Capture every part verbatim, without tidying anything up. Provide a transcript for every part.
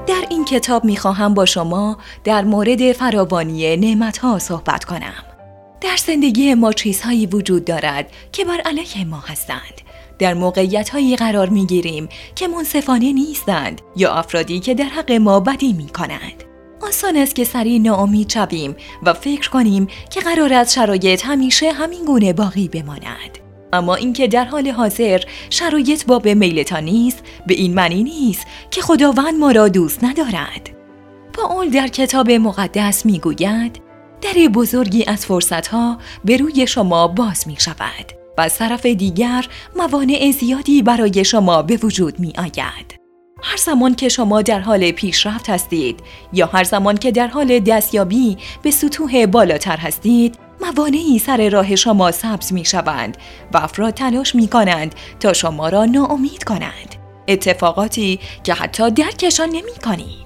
در این کتاب می‌خواهم با شما در مورد فراوانی نعمت‌ها صحبت کنم. در زندگی ما چیزهایی وجود دارد که بر علیه ما هستند. در موقعیت‌هایی قرار می‌گیریم که منصفانه نیستند یا افرادی که در حق ما بدی می‌کنند. آسان است که سریع ناامید شویم و فکر کنیم که قرار است شرایط همیشه همین گونه باقی بماند. اما اینکه در حال حاضر شرایط باب میلتان نیست، به این معنی نیست که خداوند ما را دوست ندارد. پائول در کتاب مقدس میگوید در بزرگی از فرصتها به روی شما باز می شود و از طرف دیگر موانع زیادی برای شما به وجود می آید. هر زمان که شما در حال پیشرفت هستید یا هر زمان که در حال دستیابی به سطوح بالاتر هستید، موانعی سر راه شما سبز می شوند و افراد تلاش می کنند تا شما را ناامید کنند. اتفاقاتی که حتی درکشان نمی کنید.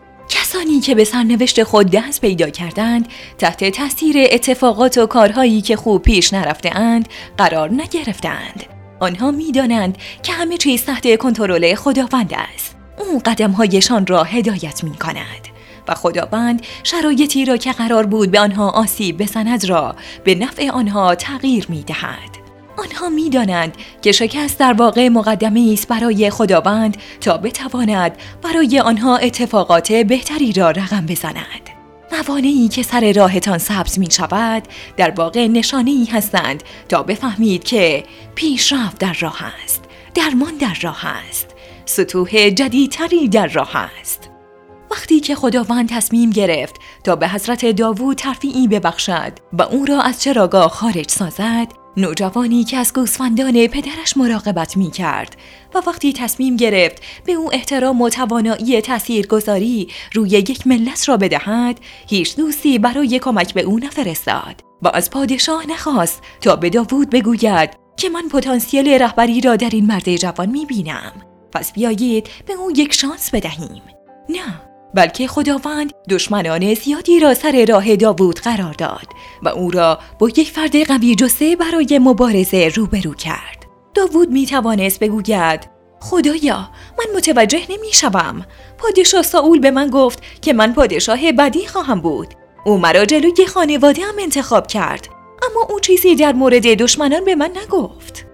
کسانی که به سرنوشت خود دست پیدا کردند تحت تاثیر اتفاقات و کارهایی که خوب پیش نرفته اند قرار نگرفتند. آنها می دانند که همه چیز تحت کنترل خداوند است. او قدمهایشان را هدایت می کند و خداوند شرایطی را که قرار بود به آنها آسیب بزند را به نفع آنها تغییر می دهد. آنها می دانند که شکست در واقع مقدمه‌ای است برای خداوند تا بتواند برای آنها اتفاقات بهتری را رقم بزند. موانعی که سر راهتان سبز می شود در واقع نشانه‌ای هستند تا بفهمید که پیشرفت در راه است، درمان در راه است، سطوح جدیدتری در راه است. وقتی که خداوند تصمیم گرفت تا به حضرت داوود ترفیعی ببخشد و او را از چراگاه خارج سازد، نوجوانی که از گوسفندان پدرش مراقبت می کرد و وقتی تصمیم گرفت به او احترام و توانایی تاثیرگذاری روی یک ملت را بدهد، هیچ دوستی برای کمک به او نفرستاد و از پادشاه نخواست تا به داوود بگوید که من پتانسیل رهبری را در این مرد جوان می بینم، پس بیایید به او یک شانس بدهیم. نه، بلکه خداوند دشمنان زیادی را سر راه داوود قرار داد و او را با یک فرد قوی جثه برای مبارزه روبرو کرد. داوود می توانست بگوید خدایا، من متوجه نمی شوم. پادشاه ساول به من گفت که من پادشاه بدی خواهم بود. او مرا جلوی خانواده هم انتخاب کرد، اما او چیزی در مورد دشمنان به من نگفت.